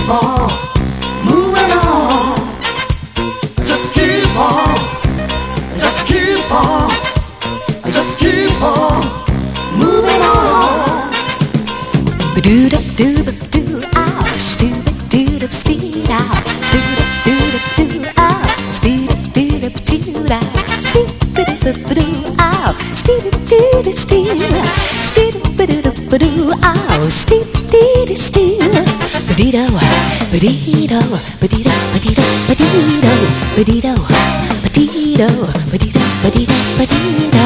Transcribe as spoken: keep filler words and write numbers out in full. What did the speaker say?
keep on moving on. Just keep on, just keep on, just keep on moving on. Ba-doo da doo ba doo ah, stoo ba doo da stee da, stoo da doo da doo ah, stee da doo da doo da, stee ba doo ba doo ah, stee da doo da stee, stee da ba doo ba doo ah, stee dee da stee, ba dee do, ba dee do, ba dee do, ba dee do, ba dee do, ba dee do, ba dee do, ba dee do, ba dee do, ba dee do.